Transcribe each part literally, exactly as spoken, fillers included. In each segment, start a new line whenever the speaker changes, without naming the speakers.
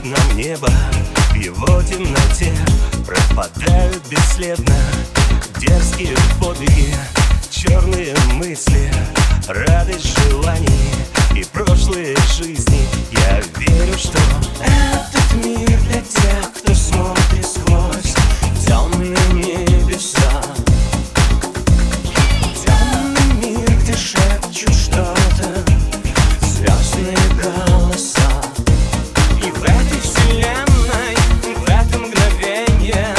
нам небо, в его темноте пропадают бесследно дерзкие подвиги, черные мысли, радость желаний и прошлые жизни. Я верю, что этот мир для тех, кто смотрит сквозь темные небеса. Темный мир, где шепчут что-то звездные голоса. И в этой вселенной, в это мгновенье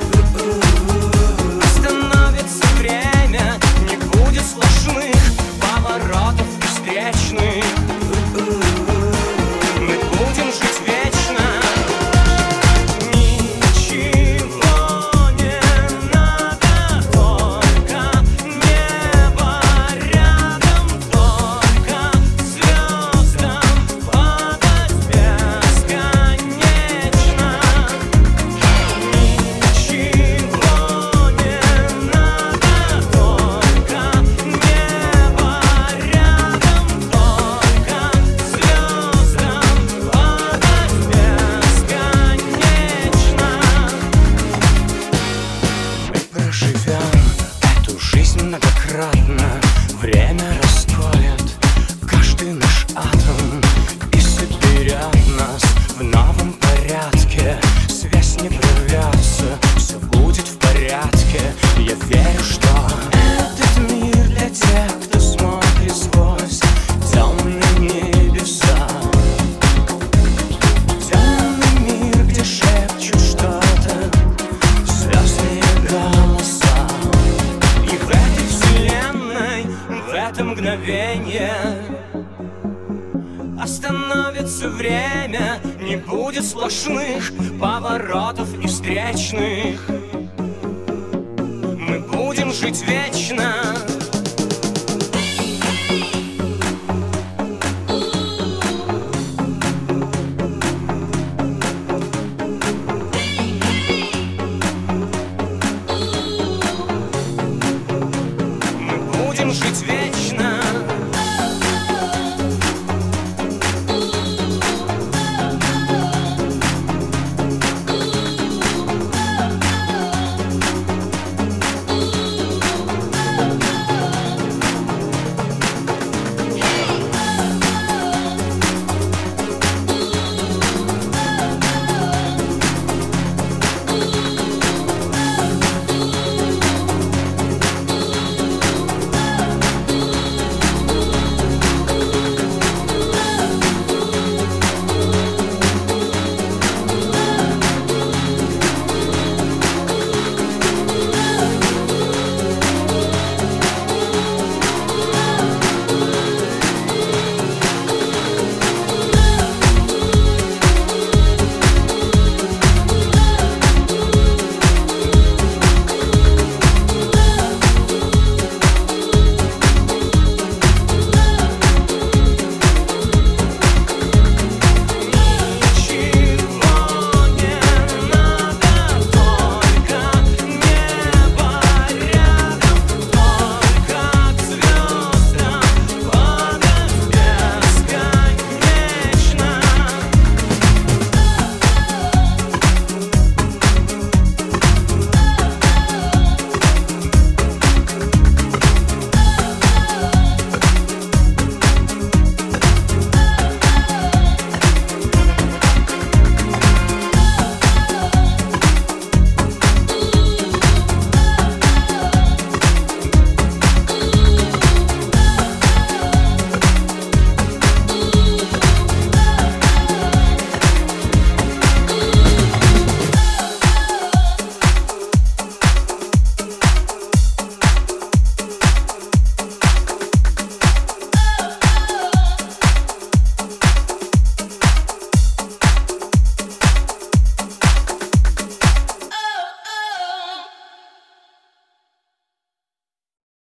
остановится время, не будет сплошных поворотов и встречных. Мы будем жить вечно. Ничего не надо, только небо рядом, только звездам падать бесконечно. Ничего не надо, только небо рядом, только звездам падать бесконечно. Мы проживем эту жизнь многократно. Время расколет каждый наш атом и соберет нас в новом порядке. Связь не прервется, все будет в порядке. Я верю, что этот мир для тех, кто смотрит сквозь темные небеса. Темный мир, где шепчут что-то звездные голоса. И в этой вселенной, в это мгновенье остановится время, не будет сплошных поворотов и встречных. Мы будем жить вечно.